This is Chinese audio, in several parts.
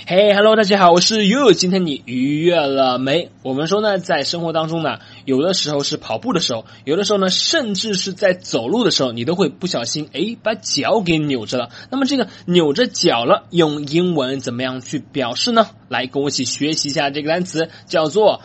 Hey, hello, 大家好，我是 You。今天你愉悦了没？我们说呢，在生活当中呢，有的时候是跑步的时候，有的时候呢，甚至是在走路的时候，你都会不小心把脚给扭着了。那么这个扭着脚了，用英文怎么样去表示呢？来，跟我一起学习一下这个单词，叫做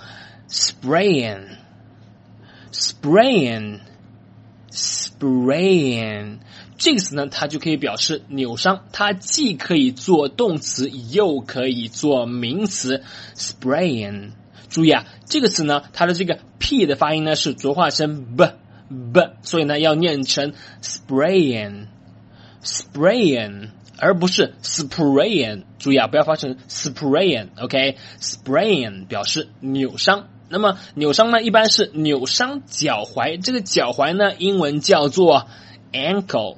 sprain。这个词呢，它就可以表示扭伤，它既可以做动词，又可以做名词 sprain。注意啊，这个词呢，它的这个 p 的发音呢是浊化声 b， 所以呢要念成 sprain， 而不是 sprain。注意啊，不要发成 sprain，OK， sprain 表示扭伤。那么扭伤呢，一般是扭伤脚踝，这个脚踝呢，英文叫做 ankle。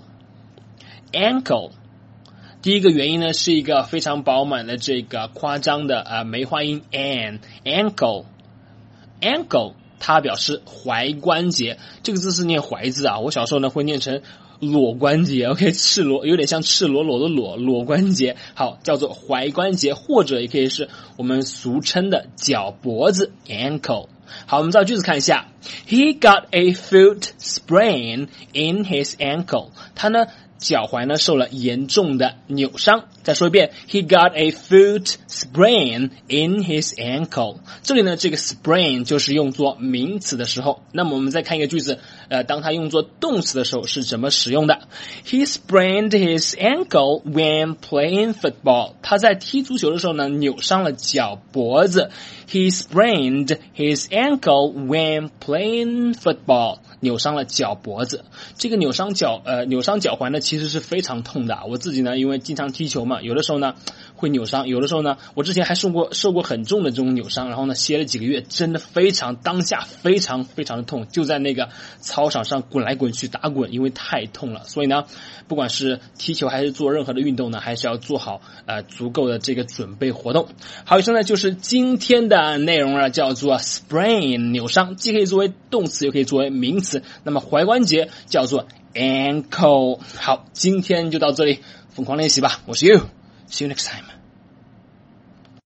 第一个原因呢，是一个非常饱满的这个夸张的梅花音 ankle， 它表示踝关节，这个字是念踝字啊，我小时候呢会念成裸关节 ，OK， 赤裸，有点像赤裸裸的裸关节，好，叫做踝关节，或者也可以是我们俗称的脚脖子 ankle。好，我们照句子看一下 ，He got a foot sprain in his ankle。他呢，脚踝呢受了严重的扭伤。再说一遍 ，He got a foot sprain in his ankle。这里呢，这个 sprain 就是用作名词的时候。那么我们再看一个句子，当它用作动词的时候是怎么使用的 ？He sprained his ankle when playing football。他在踢足球的时候呢，扭伤了脚脖子。He sprained his ankle when playing football。扭伤了脚脖子。这个扭伤脚踝呢，其实是非常痛的。我自己呢，因为经常踢球嘛，有的时候呢会扭伤，有的时候呢，我之前还受过很重的这种扭伤，然后呢歇了几个月，真的当下非常非常的痛，就在那个操场上滚来滚去打滚，因为太痛了。所以呢，不管是踢球还是做任何的运动呢，还是要做好足够的这个准备活动。好，以上呢就是今天的内容了，叫做 sprain 扭伤，既可以作为动词，又可以作为名词。那么踝关节叫做 ankle。好，今天就到这里，疯狂练习吧。我是 You，see you next time。